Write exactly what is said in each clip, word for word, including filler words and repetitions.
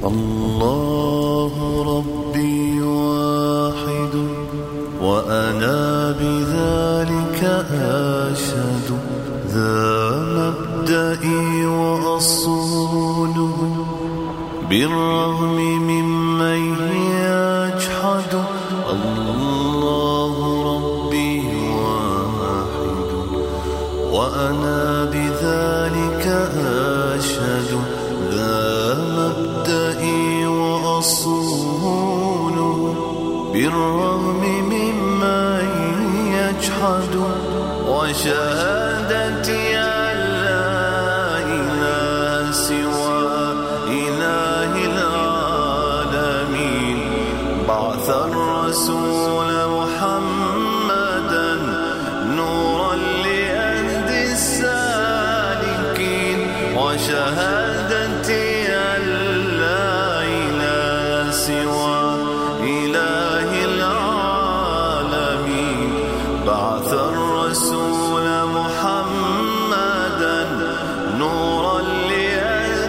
الله ربي واحد وأنا بذلك أشهد ذا مبدئي وأصوله بالرغم ممن يجحد الله ربي واحد وأنا بذلك أشهد ذا مبدئي وأصوله بالرغم ممن يجحد وشهادتي أن لا إله سوى إله العالمين بعث الرسول محمدا نورا لأهل السالكين وشهادتي أن لا إله سوى إله العالمين بعث الرسول محمدا نورا لأهل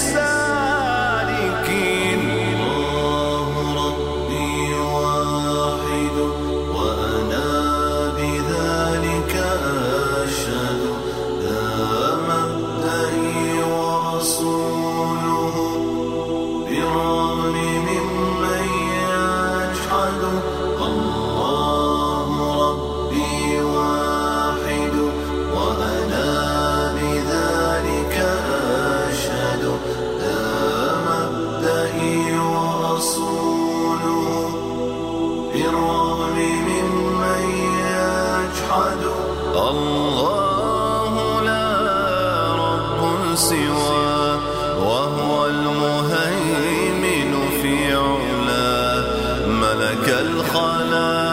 السالكين الله ربي واحد وأنا بذلك أشهد ذا مبدئي وأصوله بالرغم ممن يجحد الله ربي واحد وأنا بذلك أشهد ذا مبدئي وأصوله بالرغم ممن يجحد الله لا رب سواه وهو المهيمن في علاه ملك الخلائق